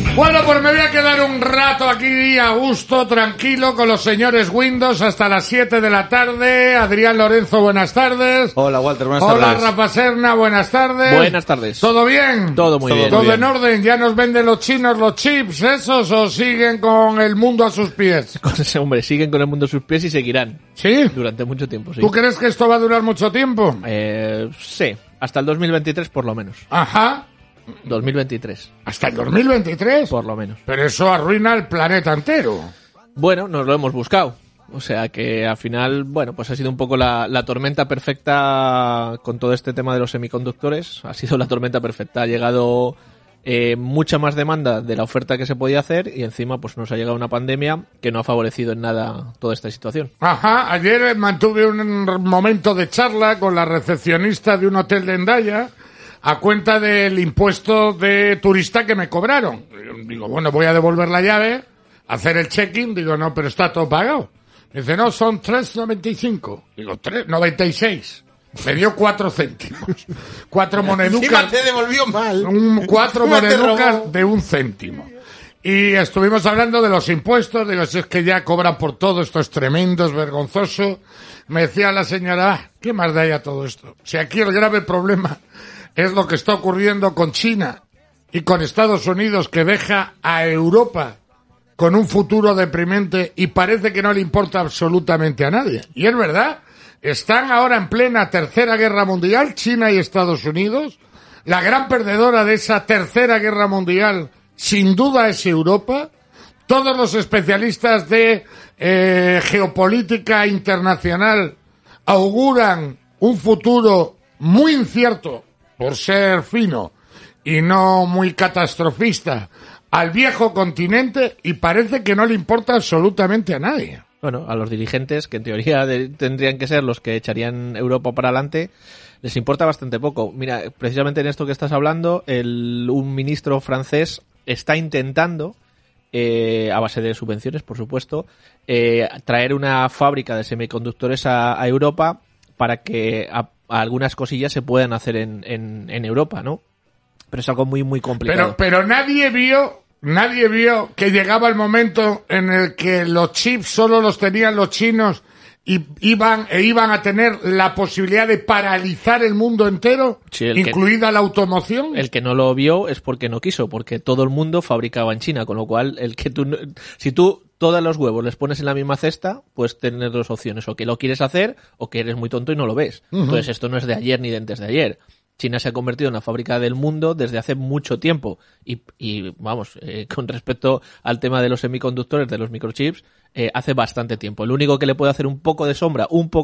Bueno, pues me voy a quedar un rato aquí a gusto, tranquilo, con los señores Windows hasta las 7 de la tarde. Adrián Lorenzo, buenas tardes. Hola, Walter, buenas tardes. Hola, Rafa Serna, buenas tardes. Buenas tardes. ¿Todo bien? Todo muy bien. ¿Todo en orden? ¿Ya nos venden los chinos los chips esos o siguen con el mundo a sus pies? Hombre, siguen con el mundo a sus pies y seguirán. ¿Sí? Durante mucho tiempo, sí. ¿Tú crees que esto va a durar mucho tiempo? Sí, hasta el 2023 por lo menos. Ajá. 2023. ¿Hasta el 2023? Por lo menos. Pero eso arruina el planeta entero. Bueno, nos lo hemos buscado. O sea que al final, bueno, pues ha sido un poco la tormenta perfecta con todo este tema de los semiconductores. Ha sido la tormenta perfecta. Ha llegado mucha más demanda de la oferta que se podía hacer y encima pues nos ha llegado una pandemia que no ha favorecido en nada toda esta situación. Ajá, ayer mantuve un momento de charla con la recepcionista de un hotel de Hendaya a cuenta del impuesto de turista que me cobraron. Digo, bueno, voy a devolver la llave, hacer el check-in. Digo, no, pero está todo pagado. Dice, no, son 3,95. Digo, 3,96. Me dio 4 céntimos. 4 moneducas. Encima te devolvió mal. 4 moneducas de 1 céntimo. Y estuvimos hablando de los impuestos. Digo, si es que ya cobran por todo, esto es tremendo, es vergonzoso. Me decía la señora, ¿qué más da ya todo esto? Si aquí el grave problema es lo que está ocurriendo con China y con Estados Unidos, que deja a Europa con un futuro deprimente y parece que no le importa absolutamente a nadie. Y es verdad, están ahora en plena Tercera Guerra Mundial, China y Estados Unidos. La gran perdedora de esa Tercera Guerra Mundial, sin duda, es Europa. Todos los especialistas de geopolítica internacional auguran un futuro muy incierto, por ser fino y no muy catastrofista, al viejo continente, y parece que no le importa absolutamente a nadie. Bueno, a los dirigentes, que en teoría tendrían que ser los que echarían Europa para adelante, les importa bastante poco. Mira, precisamente en esto que estás hablando, un ministro francés está intentando, a base de subvenciones, por supuesto, traer una fábrica de semiconductores a Europa para que algunas cosillas se puedan hacer en Europa, ¿no? Pero es algo muy, muy complicado. Pero nadie vio que llegaba el momento en el que los chips solo los tenían los chinos y iban a tener la posibilidad de paralizar el mundo entero, sí, incluida la automoción. El que no lo vio es porque no quiso, porque todo el mundo fabricaba en China, con lo cual si tú todos los huevos les pones en la misma cesta, puedes tener dos opciones, o que lo quieres hacer o que eres muy tonto y no lo ves. Uh-huh. Entonces esto no es de ayer ni de antes de ayer. China se ha convertido en la fábrica del mundo desde hace mucho tiempo y vamos, con respecto al tema de los semiconductores, de los microchips, hace bastante tiempo. El único que le puede hacer un poco de sombra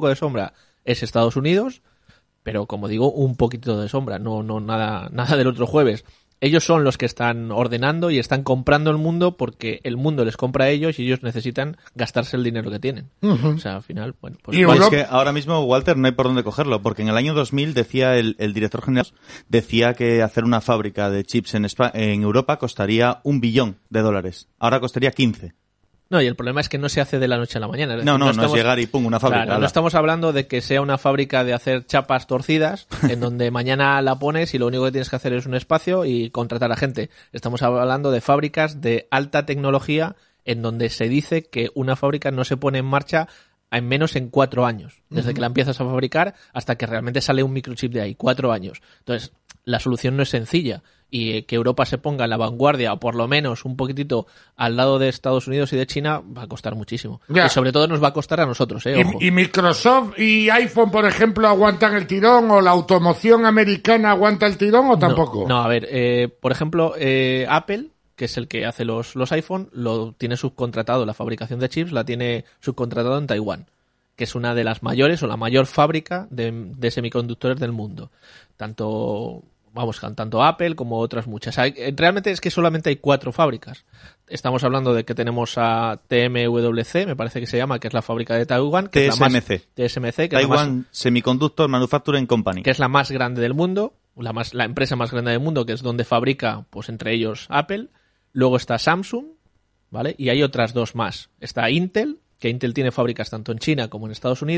es Estados Unidos, pero como digo, un poquito de sombra, no nada del otro jueves. Ellos son los que están ordenando y están comprando el mundo porque el mundo les compra a ellos y ellos necesitan gastarse el dinero que tienen. Uh-huh. O sea, al final, bueno, pues... Es que ahora mismo, Walter, no hay por dónde cogerlo, porque en el año 2000 decía el director general, decía que hacer una fábrica de chips en Europa costaría $1 billón. Ahora costaría 15. No, y el problema es que no se hace de la noche a la mañana. Es decir, no es llegar y pum, una fábrica. Claro, no estamos hablando de que sea una fábrica de hacer chapas torcidas, en donde mañana la pones y lo único que tienes que hacer es un espacio y contratar a gente. Estamos hablando de fábricas de alta tecnología, en donde se dice que una fábrica no se pone en marcha en menos en 4 años. Desde que la empiezas a fabricar hasta que realmente sale un microchip de ahí. 4 años. Entonces, la solución no es sencilla. Y que Europa se ponga en la vanguardia, o por lo menos un poquitito al lado de Estados Unidos y de China, va a costar muchísimo. Ya. Y sobre todo nos va a costar a nosotros, ojo. ¿Y Microsoft y iPhone, por ejemplo, aguantan el tirón? ¿O la automoción americana aguanta el tirón o tampoco? No, a ver, por ejemplo, Apple, que es el que hace los iPhone, lo tiene subcontratado, la fabricación de chips la tiene subcontratado en Taiwán, que es una de las mayores o la mayor fábrica de semiconductores del mundo. Tanto Apple como otras muchas. Realmente es que solamente hay 4 fábricas. Estamos hablando de que tenemos a TMWC, me parece que se llama, que es la fábrica de Taiwán. Que TSMC. Que Taiwan Semiconductor Manufacturing Company. Que es la más grande del mundo, la empresa más grande del mundo, que es donde fabrica, pues entre ellos, Apple. Luego está Samsung, ¿vale? Y hay otras 2 más. Está Intel, que Intel tiene fábricas tanto en China como en Estados Unidos.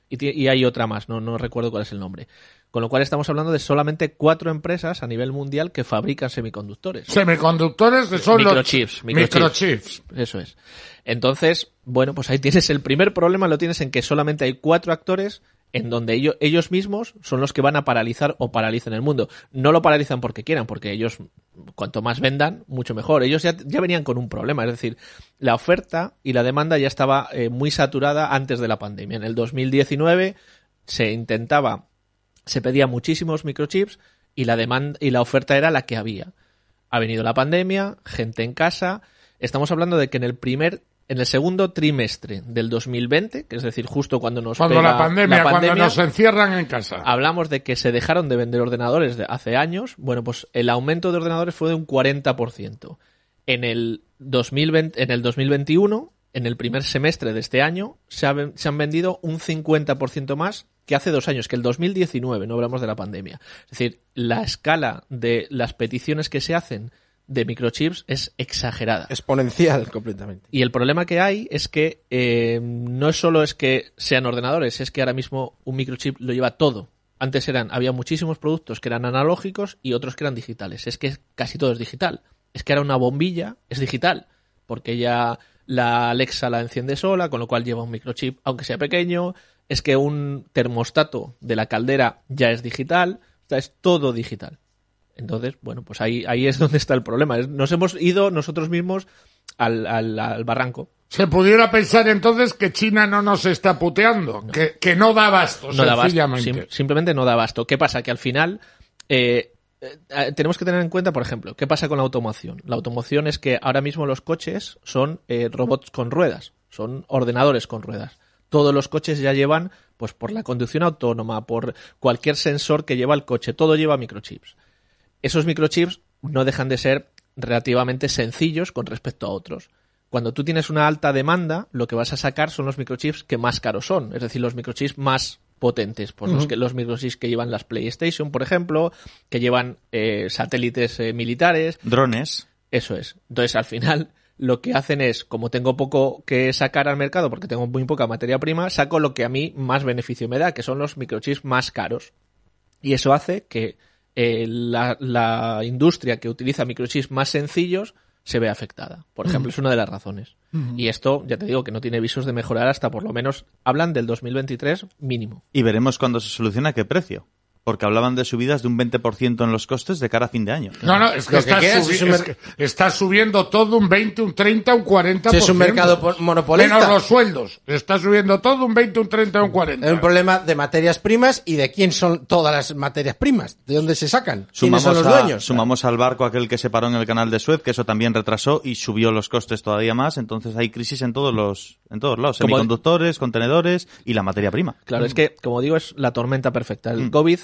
Y hay otra más, no recuerdo cuál es el nombre. Con lo cual estamos hablando de solamente 4 empresas a nivel mundial que fabrican semiconductores. Semiconductores que son microchips. Eso es. Entonces, bueno, pues ahí tienes el primer problema, lo tienes en que solamente hay 4 actores en donde ellos mismos son los que van a paralizar o paralizan el mundo. No lo paralizan porque quieran, porque ellos, cuanto más vendan, mucho mejor. Ellos ya venían con un problema, es decir, la oferta y la demanda ya estaba muy saturada antes de la pandemia. En el 2019 se pedía muchísimos microchips y la demanda y la oferta era la que había. Ha venido la pandemia, gente en casa. Estamos hablando de que en el segundo trimestre del 2020, que es decir, justo cuando pega la pandemia, cuando nos encierran en casa. Hablamos de que se dejaron de vender ordenadores hace años. Bueno, pues el aumento de ordenadores fue de un 40%. En el 2021, en el primer semestre de este año, se han vendido un 50% más que hace 2 años, que el 2019, no hablamos de la pandemia. Es decir, la escala de las peticiones que se hacen de microchips es exagerada. Exponencial, completamente. Y el problema que hay es que no solo es que sean ordenadores, es que ahora mismo un microchip lo lleva todo. Antes había muchísimos productos que eran analógicos y otros que eran digitales. Es que casi todo es digital. Es que ahora una bombilla es digital, porque ya la Alexa la enciende sola, con lo cual lleva un microchip, aunque sea pequeño. Es que un termostato de la caldera ya es digital. O sea, es todo digital. Entonces, bueno, pues ahí es donde está el problema. Nos hemos ido nosotros mismos al barranco. Se pudiera pensar entonces que China no nos está puteando, no. Que no da abasto, no sencillamente. Da abasto, simplemente no da abasto. ¿Qué pasa? Que al final tenemos que tener en cuenta, por ejemplo, ¿qué pasa con la automoción? La automoción es que ahora mismo los coches son robots con ruedas, son ordenadores con ruedas. Todos los coches ya llevan, pues por la conducción autónoma, por cualquier sensor que lleva el coche, todo lleva microchips. Esos microchips no dejan de ser relativamente sencillos con respecto a otros. Cuando tú tienes una alta demanda, lo que vas a sacar son los microchips que más caros son, es decir, los microchips más potentes, pues los microchips que llevan las PlayStation, por ejemplo, que llevan satélites militares. Drones. Eso es. Entonces, al final, lo que hacen es, como tengo poco que sacar al mercado, porque tengo muy poca materia prima, saco lo que a mí más beneficio me da, que son los microchips más caros. Y eso hace que la industria que utiliza microchips más sencillos se ve afectada. Por ejemplo, es una de las razones. Y esto, ya te digo, que no tiene visos de mejorar hasta por lo menos, hablan del 2023 mínimo. Y veremos cuándo se soluciona a qué precio. Porque hablaban de subidas de un 20% en los costes de cara a fin de año. No, es que está subiendo todo un 20, un 30, un 40%. Si es un mercado monopolista. Menos los sueldos. Está subiendo todo un 20, un 30, un 40. Es un problema de materias primas y de quién son todas las materias primas. ¿De dónde se sacan? ¿Quiénes son los dueños? Sumamos al barco aquel que se paró en el canal de Suez, que eso también retrasó y subió los costes todavía más. Entonces hay crisis en todos lados. Semiconductores, contenedores y la materia prima. Claro, es que, como digo, es la tormenta perfecta. El COVID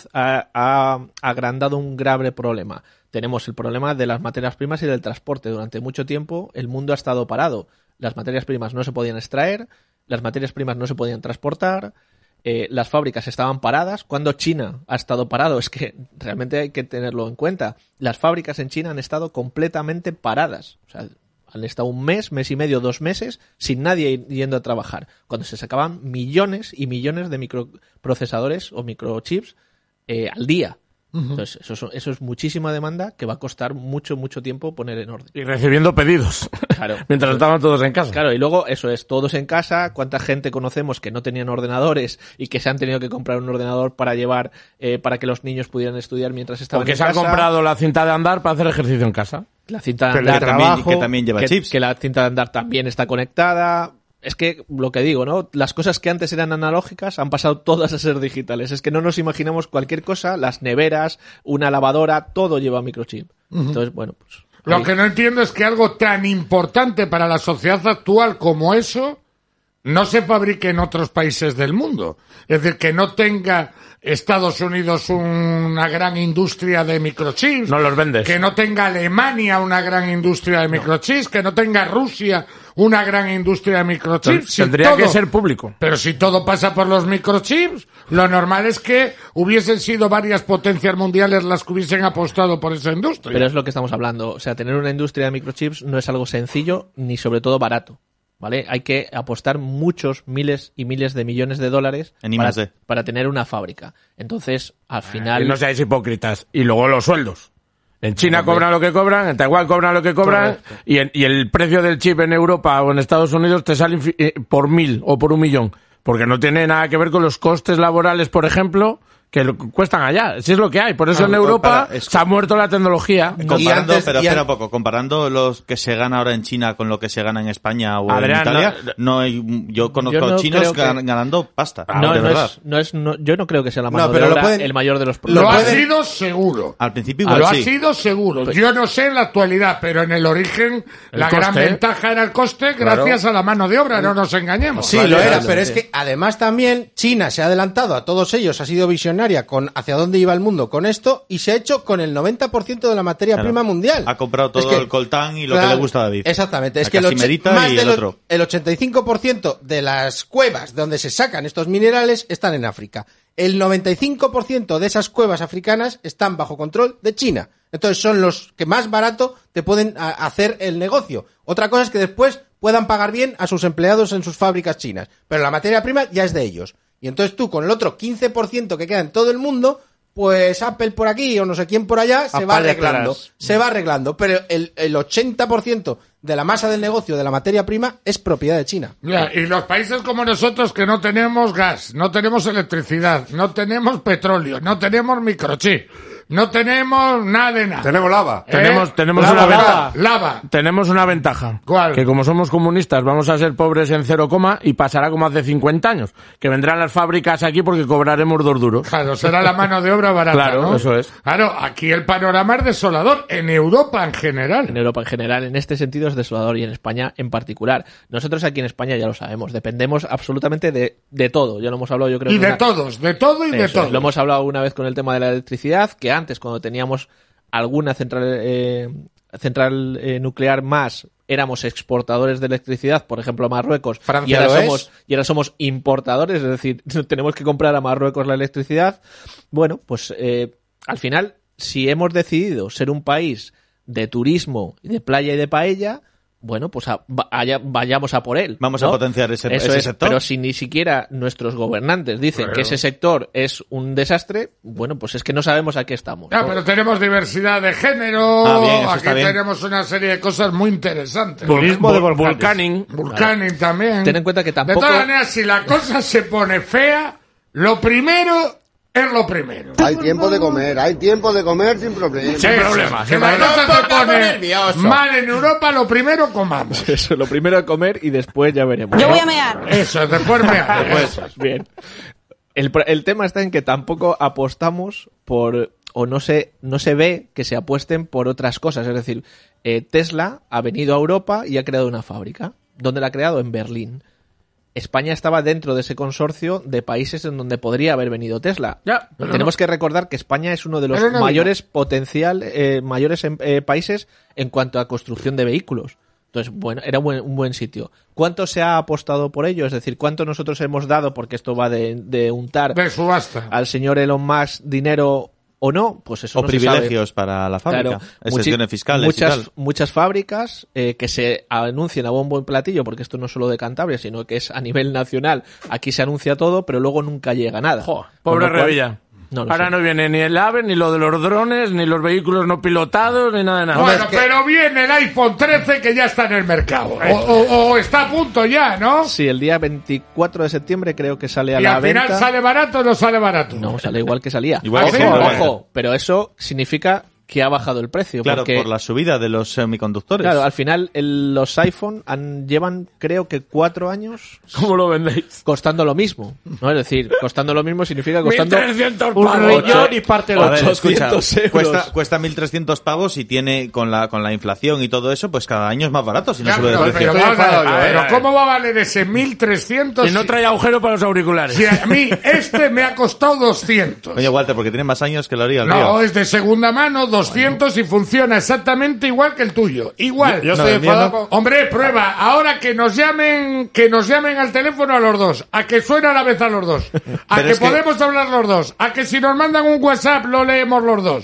ha agrandado un grave problema. Tenemos el problema de las materias primas y del transporte. Durante mucho tiempo el mundo ha estado parado. Las materias primas no se podían extraer, las materias primas no se podían transportar, las fábricas estaban paradas. Cuando China ha estado parado, es que realmente hay que tenerlo en cuenta. Las fábricas en China han estado completamente paradas. O sea, han estado un mes y medio, 2 meses, sin nadie yendo a trabajar. Cuando se sacaban millones y millones de microprocesadores o microchips al día. Entonces, eso es muchísima demanda que va a costar mucho tiempo poner en orden. Y recibiendo pedidos. Claro. Mientras estaban todos en casa. Claro, y luego eso es, todos en casa. ¿Cuánta gente conocemos que no tenían ordenadores y que se han tenido que comprar un ordenador para llevar, para que los niños pudieran estudiar mientras estaban en casa? Porque se han comprado la cinta de andar para hacer ejercicio en casa. La cinta de andar que también lleva chips. Que la cinta de andar también está conectada. Es que, lo que digo, ¿no? Las cosas que antes eran analógicas han pasado todas a ser digitales. Es que no nos imaginamos cualquier cosa, las neveras, una lavadora, todo lleva microchip. Entonces, bueno, pues... Lo que no entiendo es que algo tan importante para la sociedad actual como eso no se fabrique en otros países del mundo. Es decir, que no tenga Estados Unidos una gran industria de microchips. No los vendes. Que no tenga Alemania una gran industria de microchips. Que no tenga Rusia una gran industria de microchips. Tendría que ser público. Pero si todo pasa por los microchips, lo normal es que hubiesen sido varias potencias mundiales las que hubiesen apostado por esa industria. Pero es lo que estamos hablando. O sea, tener una industria de microchips no es algo sencillo ni sobre todo barato. ¿vale? Hay que apostar muchos miles y miles de millones de dólares En I+D. para tener una fábrica. Entonces, al final... Y no seáis hipócritas. Y luego los sueldos. En China cobran lo que cobran, en Taiwán cobran lo que cobran, y el precio del chip en Europa o en Estados Unidos te sale por 1.000 o por 1.000.000. Porque no tiene nada que ver con los costes laborales, por ejemplo, que cuestan allá. Si es lo que hay. Por eso en Europa se ha muerto la tecnología. Comparando los que se gana ahora en China con lo que se gana en España o en Italia, yo conozco chinos ganando pasta. Yo no creo que sea la mano de obra el mayor de los problemas. Lo ha sido seguro. Al principio igual Lo ha sí. sido seguro. Yo no sé en la actualidad, pero en el origen la gran ventaja era el coste gracias a la mano de obra, no nos engañemos. Sí, lo era, pero es que además también China se ha adelantado a todos ellos, ha sido visionaria con hacia dónde iba el mundo con esto y se ha hecho con el 90% de la materia prima mundial. Ha comprado todo el coltán y lo que le gusta a David. Exactamente, es que el 85% de las cuevas donde se sacan estos minerales están en África. El 95% de esas cuevas africanas están bajo control de China. Entonces son los que más barato te pueden hacer el negocio. Otra cosa es que después puedan pagar bien a sus empleados en sus fábricas chinas, pero la materia prima ya es de ellos. Y entonces tú, con el otro 15% que queda en todo el mundo, pues Apple por aquí o no sé quién por allá se va arreglando. Pero el 80% de la masa del negocio de la materia prima es propiedad de China. Y los países como nosotros que no tenemos gas, no tenemos electricidad, no tenemos petróleo, no tenemos microchip, no tenemos nada de nada. Tenemos lava. Tenemos Lava. Tenemos una ventaja. ¿Cuál? Que como somos comunistas vamos a ser pobres en 0, y pasará como hace 50 años. Que vendrán las fábricas aquí porque cobraremos 2 duros. Claro, será la mano de obra barata, Claro, ¿no? eso es. Claro, aquí el panorama es desolador. En Europa en general. En Europa en general, en este sentido es desolador y en España en particular. Nosotros aquí en España ya lo sabemos, dependemos absolutamente de todo. Ya lo hemos hablado, yo creo. Y de todos. Lo hemos hablado una vez con el tema de la electricidad, que antes cuando teníamos alguna central nuclear más, éramos exportadores de electricidad, por ejemplo a Marruecos, y ahora somos importadores, es decir, tenemos que comprar a Marruecos la electricidad. Bueno, pues al final, si hemos decidido ser un país de turismo, de playa y de paella, bueno, pues vayamos a por él. Vamos a potenciar ese sector. Pero si ni siquiera nuestros gobernantes dicen que ese sector es un desastre, bueno, pues es que no sabemos a qué estamos. Ya, pero tenemos diversidad de género, aquí tenemos una serie de cosas muy interesantes. Turismo de Vulcaning también. Ten en cuenta que tampoco... De todas maneras, si la cosa se pone fea, lo primero es lo primero. Hay tiempo de comer sin problema. Sin problema. Si la cosa se pone mal en Europa, lo primero comamos. Eso, lo primero es comer y después ya veremos. Yo voy a mear. Eso, después mear. Bien. El tema está en que tampoco apostamos por... o no se ve que se apuesten por otras cosas. Es decir, Tesla ha venido a Europa y ha creado una fábrica. ¿Dónde la ha creado? En Berlín. España estaba dentro de ese consorcio de países en donde podría haber venido Tesla. Tenemos que recordar que España es uno de los mayores países en cuanto a construcción de vehículos. Entonces, bueno, era un buen sitio. ¿Cuánto se ha apostado por ello? Es decir, ¿cuánto nosotros hemos dado, porque esto va de untar de subasta al señor Elon Musk dinero o no? Pues eso o no privilegios se sabe. Para la fábrica, claro, excepciones fiscales y tal. Muchas fábricas que se anuncian a bombo y platillo, porque esto no es solo de Cantabria, sino que es a nivel nacional. Aquí se anuncia todo, pero luego nunca llega nada. Pobre Revilla. Ahora no viene ni el AVE, ni lo de los drones, ni los vehículos no pilotados, ni nada de nada. Bueno, pero viene el iPhone 13 que ya está en el mercado. O está a punto ya, ¿no? Sí, el día 24 de septiembre creo que sale a la venta. ¿Y al final sale barato o no sale barato? No, sale igual que salía. Ojo, pero eso significa que ha bajado el precio. Claro, porque, por la subida de los semiconductores. Claro, al final los iPhone llevan creo que 4 años... ¿Cómo lo vendéis? Costando lo mismo, ¿no? Es decir, costando lo mismo significa costando... 1.300 pavos y parte los 800 euros. Cuesta 1.300 pavos y tiene, con la inflación y todo eso, pues cada año es más barato si no sube de precio. Pero ¿cómo va a valer ese 1.300? Y no trae agujero para los auriculares. Si a mí me ha costado 200. Oye, Walter, porque tiene más años que lo haría el río. No, es de segunda mano, 200 y funciona exactamente igual que el tuyo. Igual. Yo estoy enfadado. Hombre, prueba. Ahora que nos llamen al teléfono a los dos. A que suena a la vez a los dos. A que podemos hablar los dos. A que si nos mandan un WhatsApp lo leemos los dos.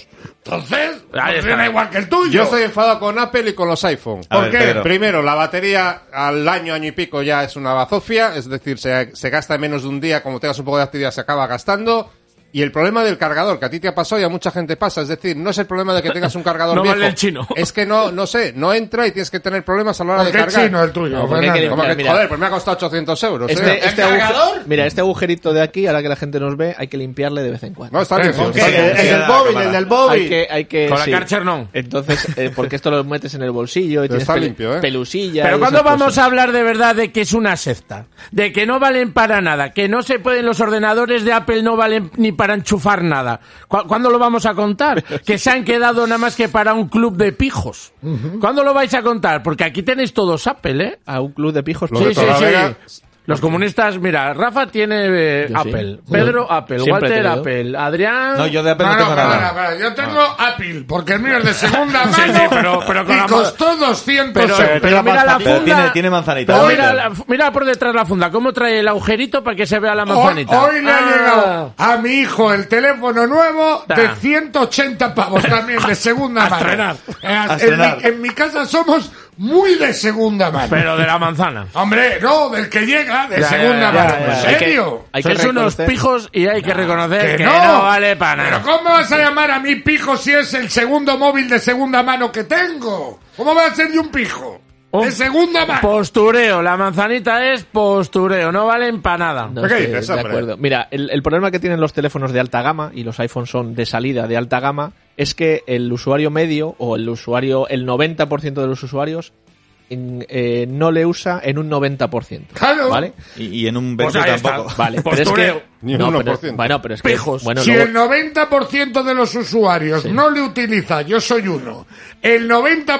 Entonces, Ahí está. funciona igual que el tuyo. Yo estoy enfadado con Apple y con los iPhone. A ¿Por ver, qué? Pedro. Primero, la batería al año y pico ya es una bazofia, es decir, se gasta en menos de un día, como tengas un poco de actividad se acaba gastando. Y el problema del cargador, que a ti te ha pasado y a mucha gente pasa, es decir, no es el problema de que tengas un cargador No viejo. vale el chino. Es que no entra y tienes que tener problemas a la hora ¿Por de qué cargar. chino el tuyo? No, porque hay que Fernando? Como que, Mira. joder, pues me ha costado 800 euros. Este cargador? Mira, este agujerito de aquí, ahora que la gente nos ve, hay que limpiarle de vez en cuando. No, está limpio. ¿Por ¿Qué? qué? Está limpio. El del móvil, el del móvil. Hay que Con la sí. Karcher no. Entonces, porque esto lo metes en el bolsillo y Pero tienes está limpio, ¿eh? pelusilla. Pero y ¿cuándo esas vamos cosas. a hablar de verdad de que es una secta? De que no valen para nada, que no se pueden, los ordenadores de Apple no valen ni para enchufar nada. ¿Cuándo lo vamos a contar? Que se han quedado nada más que para un club de pijos. ¿Cuándo lo vais a contar? Porque aquí tenéis todos Apple, ¿eh? A un club de pijos. Lo de Sí, sí, Torlavega. sí. Los comunistas, mira, Rafa tiene Yo sí. Apple, Pedro Apple, Siempre he Walter tenido. Apple, Adrián... No, yo de Apple No, no, no, tengo para, nada. para. Yo tengo Apple, porque el mío es de segunda mano Sí, sí, pero con y la costó 200 Pero, euros. pero mira la Pero funda... tiene manzanita. Pero ¿no? mira por detrás la funda, cómo trae el agujerito para que se vea la Hoy, manzanita. hoy le ha Ah. llegado a mi hijo el teléfono nuevo de Ah. 180 pavos también, de segunda A mano. estrenar. En estrenar. en mi casa somos muy de segunda mano. Pero de la manzana. Hombre, no, del que llega, de Ya, segunda ya, mano. ya, ¿En ya. serio? Hay que Sois unos reconocer- pijos y hay que reconocer que no. no vale para Pero nada. ¿cómo vas a llamar a mí pijo si es el segundo móvil de segunda mano que tengo? ¿Cómo va a ser yo un pijo? De segunda mano. Postureo, la manzanita es postureo, no valen para nada. No ¿Qué estoy dices, de hombre? acuerdo. Mira, el problema que tienen los teléfonos de alta gama, y los iPhones son de salida de alta gama, es que el usuario medio, o el 90% de los usuarios, no le usa en un 90%. Claro. ¿Vale? Y en un Pues 20 ahí está. tampoco. Vale, pero es Postureo. que... Ni un no, 1%. pero, bueno, pero es que... Pijos. Bueno, Si luego- el 90% de los usuarios no le utiliza, yo soy uno, el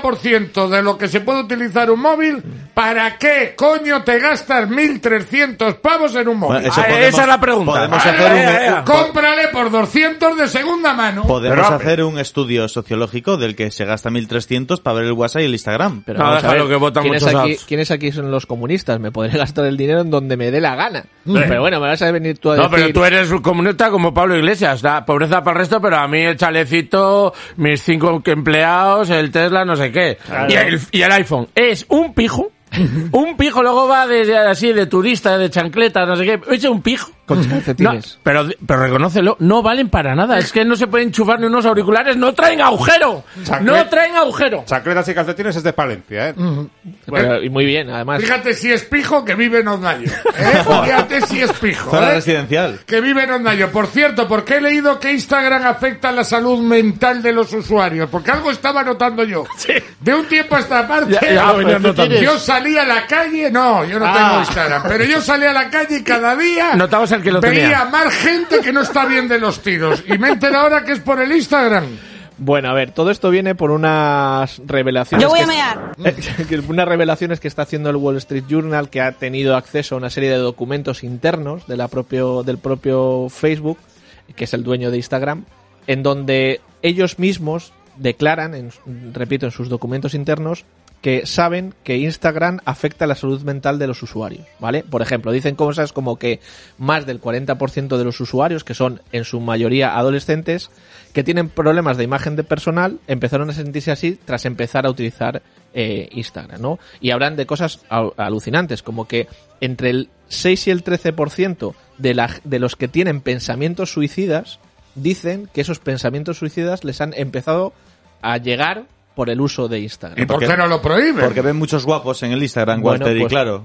90% de lo que se puede utilizar un móvil, ¿para qué coño te gastas 1.300 pavos en un móvil? Bueno, eso Ah, podemos- esa es la pregunta. Podemos Vale, hacer vale, un, Cómprale por 200 de segunda mano. podemos Pero- hacer un estudio sociológico del que se gasta 1.300 para ver el WhatsApp y el Instagram. Pero No, vamos a déjalo ver, que votan ¿quiénes muchos aquí, apps. ¿quiénes aquí son los comunistas? Me podré gastar el dinero en donde me dé la gana. Pero bueno, me vas a venir tú a No, decir... pero tú eres un comunista como Pablo Iglesias, da pobreza para el resto, pero a mí el chalecito, mis 5 empleados, el Tesla, no sé qué. Y el iPhone. Es un pijo. Un pijo, luego va desde así de turista, de chancleta, no sé qué. Es un pijo. Con No, calcetines. pero reconócelo, no valen para nada. Es que no se pueden enchufar ni unos auriculares, no traen agujero. No traen agujero. Chancletas y calcetines es de Palencia, ¿eh? Pero- y muy bien, además. Fíjate si es pijo que vive en Ondaño. Fíjate si es pijo. Zona ¿eh? residencial. Que vive en Ondaño. Por cierto, porque he leído que Instagram afecta a la salud mental de los usuarios. Porque algo estaba notando yo. De un tiempo a esta parte, Ya lo venías notando. yo salí a la calle. No, yo no tengo Instagram. Pero yo salí a la calle y cada día Notabas el que lo veía tenía. más gente que no está bien de los tiros. Y me entero ahora que es por el Instagram. Bueno, a ver, todo esto viene por unas revelaciones. Yo voy a que- mear. unas revelaciones que está haciendo el Wall Street Journal, que ha tenido acceso a una serie de documentos internos del propio Facebook, que es el dueño de Instagram, en donde ellos mismos declaran, repito, en sus documentos internos, que saben que Instagram afecta a la salud mental de los usuarios, ¿vale? Por ejemplo, dicen cosas como que más del 40% de los usuarios, que son en su mayoría adolescentes, que tienen problemas de imagen de personal, empezaron a sentirse así tras empezar a utilizar Instagram, ¿no? Y hablan de cosas alucinantes, como que entre el 6 y el 13% de los que tienen pensamientos suicidas, dicen que esos pensamientos suicidas les han empezado a llegar por el uso de Instagram. ¿Y por qué no lo prohíben? Porque ven muchos guapos en el Instagram, Bueno, Walter, y pues, claro.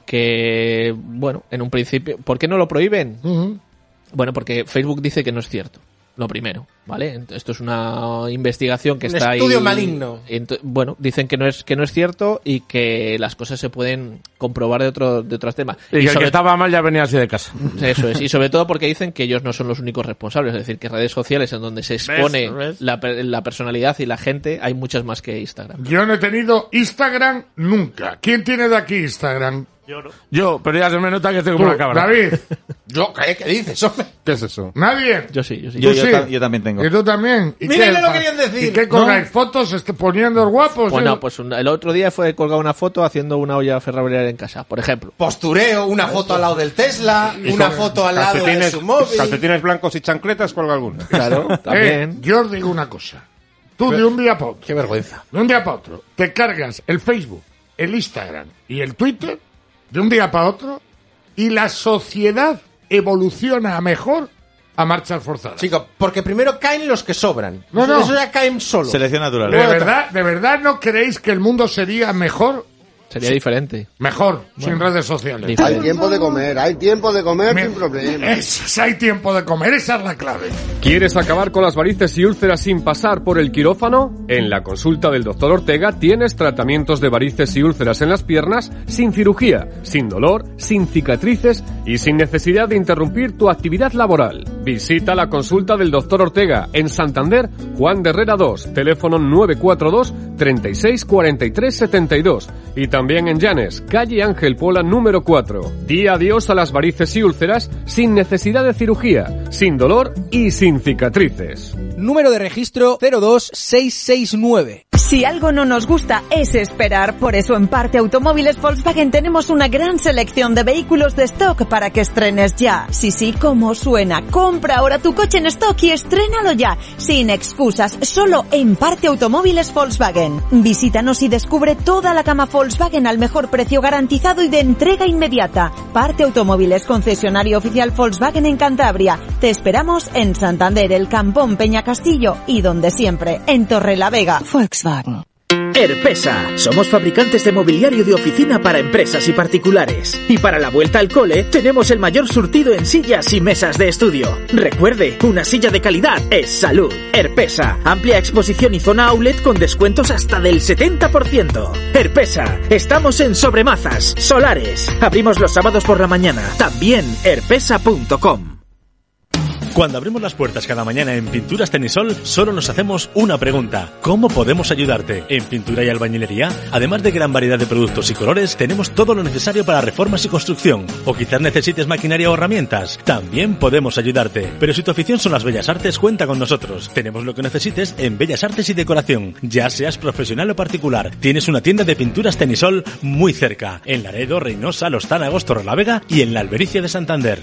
Porque, bueno, en un principio... ¿Por qué no lo prohíben? Bueno, porque Facebook dice que no es cierto. Lo primero, ¿vale? Esto es una investigación que Un está ahí... estudio maligno. Bueno, dicen que no es cierto y que las cosas se pueden comprobar de otros temas. Y que el que sobre- estaba mal ya venía así de casa. Eso es, y sobre todo porque dicen que ellos no son los únicos responsables, es decir, que redes sociales en donde se expone ¿Ves? la personalidad y la gente, hay muchas más que Instagram. Yo no he tenido Instagram nunca. ¿Quién tiene de aquí Instagram? Pero ya se me nota que estoy como Tú, una cabra. David, ¿Qué dices, hombre? ¿Qué es eso? nadie. Yo sí. Yo también tengo. ¿Y tú también? ¿Y Miren qué, lo que querían decir. ¿Y qué colgáis? ¿Fotos poniendo guapos? Bueno, pues el otro día fue colgar una foto haciendo una olla ferroviaria en casa, por ejemplo. Postureo, una foto al lado del Tesla, una foto al lado de su móvil. Calcetines blancos y chancletas, cuelga alguna. Claro, también. Yo os digo una cosa. Tú de un día para otro, Qué vergüenza. de un día para otro, te cargas el Facebook, el Instagram y el Twitter de un día para otro y la sociedad evoluciona a mejor a marchas forzadas. Chico, porque primero caen los que sobran. No, no. Eso ya caen solo. Selección natural. ¿De verdad no creéis que el mundo sería mejor? Sería diferente. Mejor, sin redes sociales. Hay Diferente. tiempo de comer sin problema. Hay tiempo de comer, esa es la clave. ¿Quieres acabar con las varices y úlceras sin pasar por el quirófano? En la consulta del Dr. Ortega tienes tratamientos de varices y úlceras en las piernas sin cirugía, sin dolor, sin cicatrices y sin necesidad de interrumpir tu actividad laboral. Visita la consulta del Dr. Ortega en Santander, Juan de Herrera 2, teléfono 942 36 43 72 y también en Llanes, calle Ángel Pola número 4. Di adiós a las varices y úlceras sin necesidad de cirugía, sin dolor y sin cicatrices. Número de registro 02669. Si algo no nos gusta es esperar, por eso en Parte Automóviles Volkswagen tenemos una gran selección de vehículos de stock para que estrenes ya. Sí, como suena. Compra ahora tu coche en stock y estrénalo ya, sin excusas, solo en Parte Automóviles Volkswagen. Visítanos y descubre toda la gama Volkswagen al mejor precio garantizado y de entrega inmediata. Parte Automóviles, concesionario oficial Volkswagen en Cantabria. Te esperamos en Santander, El Campón, Peñacastillo y donde siempre, en Torrelavega. Volkswagen. Herpesa. Somos fabricantes de mobiliario de oficina para empresas y particulares. Y para la vuelta al cole, tenemos el mayor surtido en sillas y mesas de estudio. Recuerde, una silla de calidad es salud. Herpesa. Amplia exposición y zona outlet con descuentos hasta del 70%. Herpesa. Estamos en Sobremazas, Solares. Abrimos los sábados por la mañana. También herpesa.com. Cuando abrimos las puertas cada mañana en Pinturas Tenisol, solo nos hacemos una pregunta: ¿cómo podemos ayudarte? En pintura y albañilería, además de gran variedad de productos y colores, tenemos todo lo necesario para reformas y construcción. O quizás necesites maquinaria o herramientas. También podemos ayudarte. Pero si tu afición son las bellas artes, cuenta con nosotros. Tenemos lo que necesites en Bellas Artes y Decoración. Ya seas profesional o particular, tienes una tienda de Pinturas Tenisol muy cerca, en Laredo, Reynosa, Los Tánagos, Torrelavega y en la Albericia de Santander.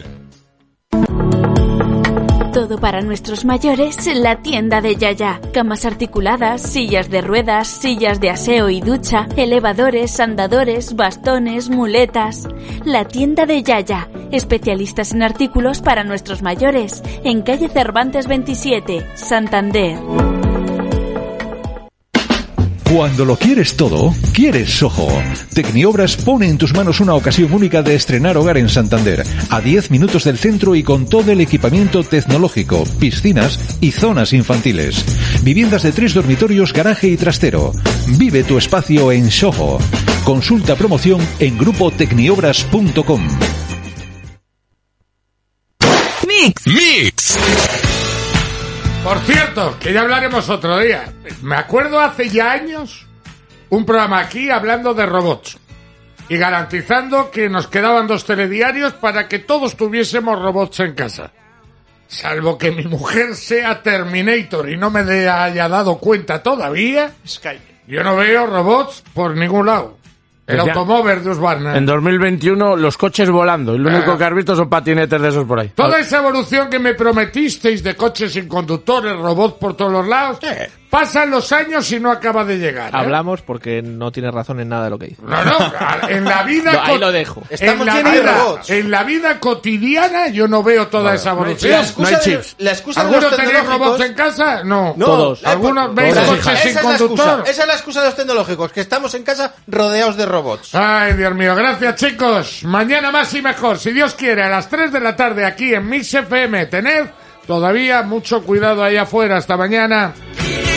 Todo para nuestros mayores, la tienda de Yaya. Camas articuladas, sillas de ruedas, sillas de aseo y ducha, elevadores, andadores, bastones, muletas. La tienda de Yaya. Especialistas en artículos para nuestros mayores. En calle Cervantes 27, Santander. Cuando lo quieres todo, quieres Soho. Tecniobras pone en tus manos una ocasión única de estrenar hogar en Santander, a 10 minutos del centro y con todo el equipamiento tecnológico, piscinas y zonas infantiles. Viviendas de 3 dormitorios, garaje y trastero. Vive tu espacio en Soho. Consulta promoción en grupotecniobras.com. Mix. Por cierto, que ya hablaremos otro día. Me acuerdo hace ya años un programa aquí hablando de robots y garantizando que nos quedaban 2 telediarios para que todos tuviésemos robots en casa. Salvo que mi mujer sea Terminator y no me haya dado cuenta todavía, yo no veo robots por ningún lado. El automóvil de Husqvarna. En 2021 los coches volando y lo único que has visto son patinetes de esos por ahí. Toda esa evolución que me prometisteis de coches sin conductores, robots por todos los lados, pasan los años y no acaba de llegar. Hablamos porque no tiene razón en nada de lo que dice. No, en la vida... No, ahí lo dejo. Estamos llenos de robots. En la vida cotidiana yo no veo toda esa evolución. No hay chips. La excusa de ¿Algunos los tenéis tecnológicos... robots en casa? No. Todos. ¿Algunos veis coches sin conductor? Esa es la excusa de los tecnológicos, que estamos en casa rodeados de robots. Ay, Dios mío, gracias chicos. Mañana más y mejor, si Dios quiere, a las 3 de la tarde aquí en Mix FM. Tened todavía mucho cuidado ahí afuera. Hasta mañana.